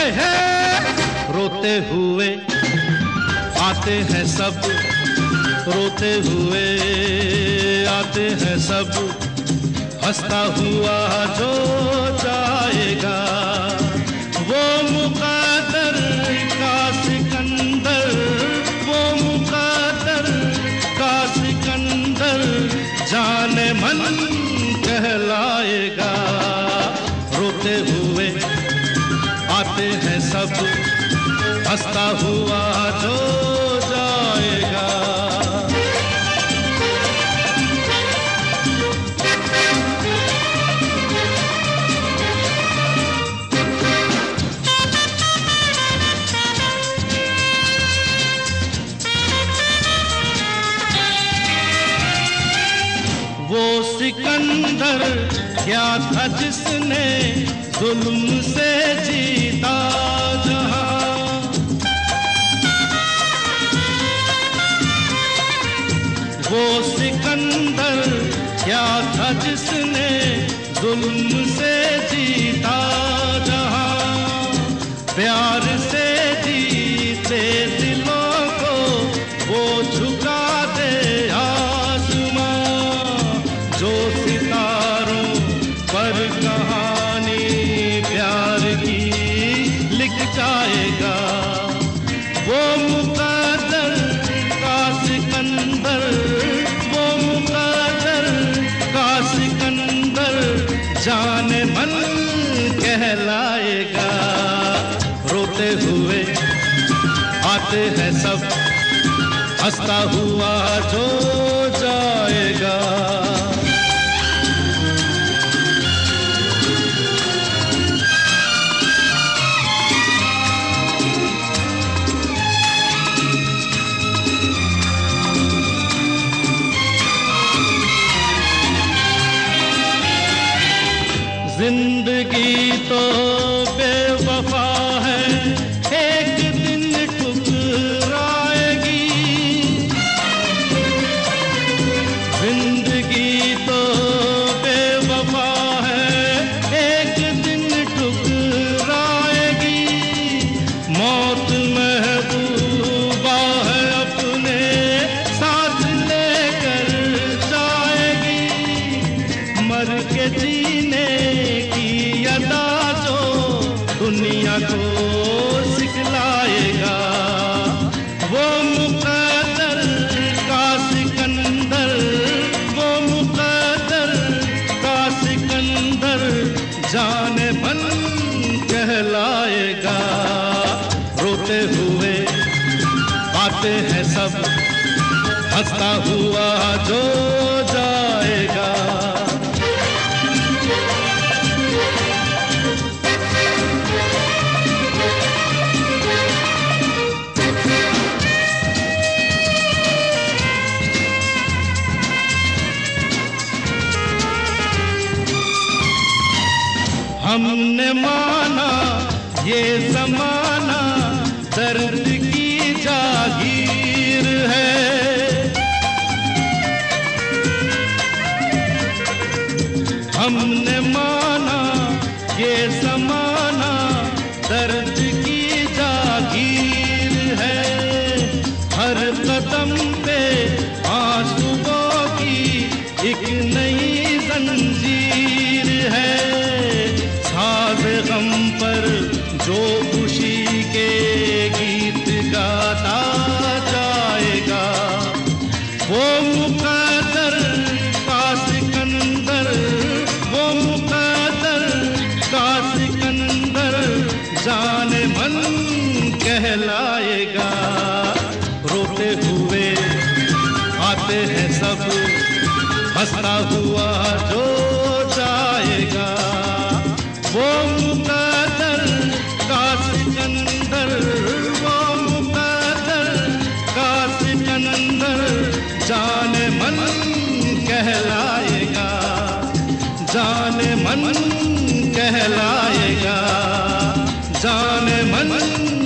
रोते हुए आते हैं सब, रोते हुए आते हैं सब, हंसता हुआ जो जाएगा वो मुक़द्दर का सिकंदर, वो मुक़द्दर का सिकंदर जाने मन कहलाएगा। रोते हुए आते हैं सब, हंसता हुआ जो जाएगा। वो सिकंदर क्या था जिसने जुल्म से जीता जहां, वो सिकंदर क्या था जिसने जुल्म से जीता जहां, प्यार से जीते दिलों को वो झुका दे आसमां, जो सितारों पर कहानी प्यार की लिख जाएगा। वो मुक़द्दर का सिकंदर, वो मुक़द्दर का सिकंदर जाने मन कहलाएगा। रोते हुए आते हैं सब, हंसता हुआ जो जाएगा। जिंदगी तो बेवफा है, एक दिन ठुकराएगी। जिंदगी तो बेवफा है, एक दिन ठुकराएगी। मौत महबूबा है, अपने साथ लेकर जाएगी। मर के जीने जो दुनिया को सिखलाएगा। वो मुक़द्दर का सिकंदर, वो मुक़द्दर का सिकंदर जाने मन कहलाएगा। रोते हुए आते हैं सब, हंसता हुआ जो जाएगा। हमने माना ये ज़माना दर्द की जागीर है, हमने माना ये ज़माना दर्द की जागीर है। हर कदम पे आंसुओं की एक नई जंजीर है। गम पर जो खुशी के गीत गाता जाएगा, वो मुक़द्दर का सिकंदर, वो मुक़द्दर का सिकंदर जाने मन कहलाएगा। रोते हुए आते हैं सब, हंसता हुआ जो जाएगा। वो मुक़द्दर का सिकंदर, वो मुक़द्दर का सिकंदर जाने मन कहलाएगा, जाने मन कहलाएगा, जाने मन